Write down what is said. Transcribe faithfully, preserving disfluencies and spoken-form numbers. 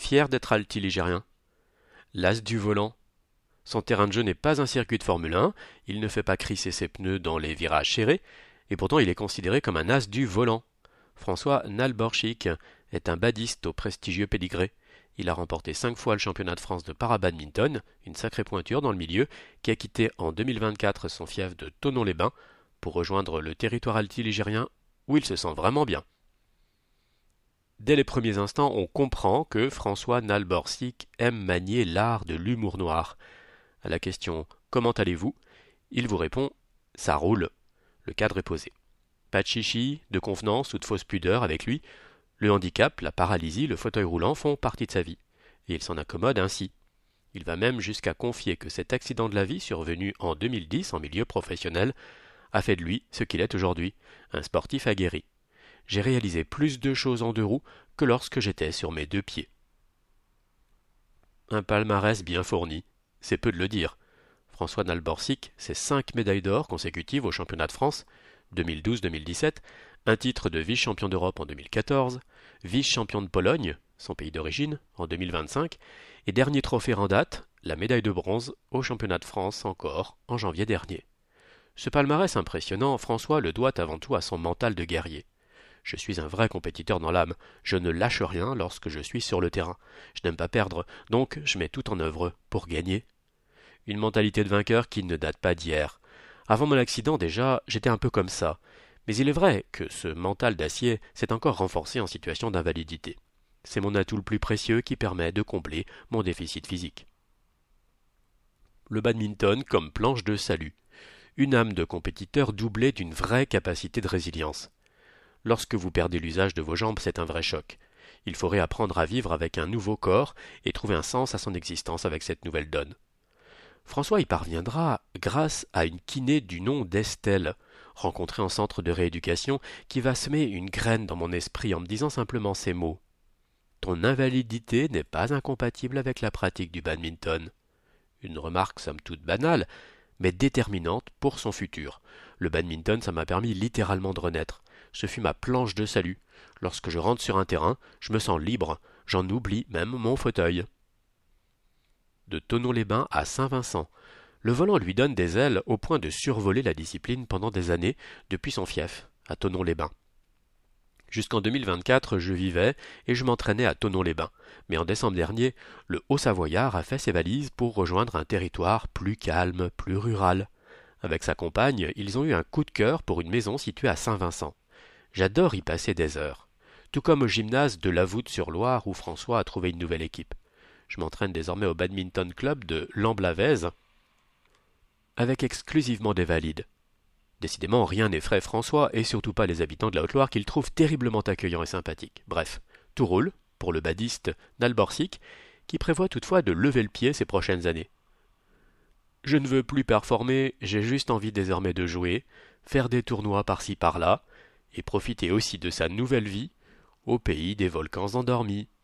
fier d'être altiligérien. L'as du volant. Son terrain de jeu n'est pas un circuit de Formule un, il ne fait pas crisser ses pneus dans les virages serrés, et pourtant il est considéré comme un as du volant. François Nalborchik est un badiste au prestigieux pédigré. Il a remporté cinq fois le championnat de France de para-badminton, une sacrée pointure dans le milieu, qui a quitté en deux mille vingt-quatre son fief de Thonon-les-Bains pour rejoindre le territoire altiligérien où il se sent vraiment bien. Dès les premiers instants, on comprend que François Nalborchik aime manier l'art de l'humour noir. À la question « Comment allez-vous ?», il vous répond « Ça roule ». Le cadre est posé. Pas de chichi, de convenance ou de fausse pudeur avec lui. Le handicap, la paralysie, le fauteuil roulant font partie de sa vie. Et il s'en accommode ainsi. Il va même jusqu'à confier que cet accident de la vie, survenu en deux mille dix en milieu professionnel, a fait de lui ce qu'il est aujourd'hui, un sportif aguerri. J'ai réalisé plus de choses en deux roues que lorsque j'étais sur mes deux pieds. Un palmarès bien fourni, c'est peu de le dire. François Nalborchik, c'est cinq médailles d'or consécutives au championnat de France, deux mille douze deux mille dix-sept, un titre de vice-champion d'Europe en deux mille quatorze, vice-champion de Pologne, son pays d'origine, en deux mille vingt-cinq, et dernier trophée en date, la médaille de bronze au championnat de France encore en janvier dernier. Ce palmarès impressionnant, François le doit avant tout à son mental de guerrier. Je suis un vrai compétiteur dans l'âme, je ne lâche rien lorsque je suis sur le terrain. Je n'aime pas perdre, donc je mets tout en œuvre pour gagner. Une mentalité de vainqueur qui ne date pas d'hier. Avant mon accident déjà, j'étais un peu comme ça. Mais il est vrai que ce mental d'acier s'est encore renforcé en situation d'invalidité. C'est mon atout le plus précieux qui permet de combler mon déficit physique. Le badminton comme planche de salut. Une âme de compétiteur doublée d'une vraie capacité de résilience. Lorsque vous perdez l'usage de vos jambes, c'est un vrai choc. Il faut réapprendre à vivre avec un nouveau corps et trouver un sens à son existence avec cette nouvelle donne. François y parviendra grâce à une kiné du nom d'Estelle, rencontrée en centre de rééducation, qui va semer une graine dans mon esprit en me disant simplement ces mots. Ton invalidité n'est pas incompatible avec la pratique du badminton. Une remarque somme toute banale, mais déterminante pour son futur. Le badminton, ça m'a permis littéralement de renaître. Ce fut ma planche de salut. Lorsque je rentre sur un terrain, je me sens libre. J'en oublie même mon fauteuil. De Thonon-les-Bains à Saint-Vincent. Le volant lui donne des ailes au point de survoler la discipline pendant des années depuis son fief, à Thonon-les-Bains. Jusqu'en deux mille vingt-quatre, je vivais et je m'entraînais à Thonon-les-Bains. Mais en décembre dernier, le Haut-Savoyard a fait ses valises pour rejoindre un territoire plus calme, plus rural. Avec sa compagne, ils ont eu un coup de cœur pour une maison située à Saint-Vincent. J'adore y passer des heures. Tout comme au gymnase de La Voûte-sur-Loire où François a trouvé une nouvelle équipe. Je m'entraîne désormais au badminton club de Lamblavèze avec exclusivement des valides. Décidément, rien n'effraie François et surtout pas les habitants de la Haute-Loire qu'il trouve terriblement accueillants et sympathiques. Bref, tout roule pour le badiste Nalborchik qui prévoit toutefois de lever le pied ces prochaines années. Je ne veux plus performer, j'ai juste envie désormais de jouer, faire des tournois par-ci par-là et profiter aussi de sa nouvelle vie au pays des volcans endormis.